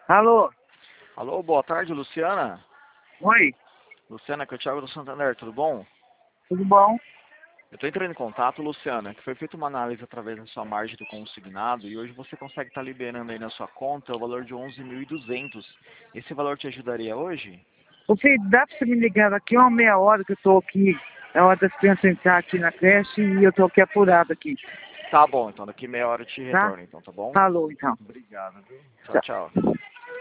Alô? Alô, boa tarde, Luciana. Oi? Luciana, aqui é o Thiago do Santander, tudo bom? Tudo bom? Eu estou entrando em contato, Luciana, que foi feita uma análise através da sua margem do consignado e hoje você consegue estar liberando aí na sua conta o valor de 11.200. Esse valor te ajudaria hoje? Ô filho, dá pra você me ligar daqui uma meia hora que eu tô aqui. É hora das crianças entrar aqui na creche e eu tô aqui apurado aqui, Tá bom, então daqui meia hora eu te tá? retorno, então, tá bom? Falou então. Obrigado, viu? Tchau, Tchau. tchau.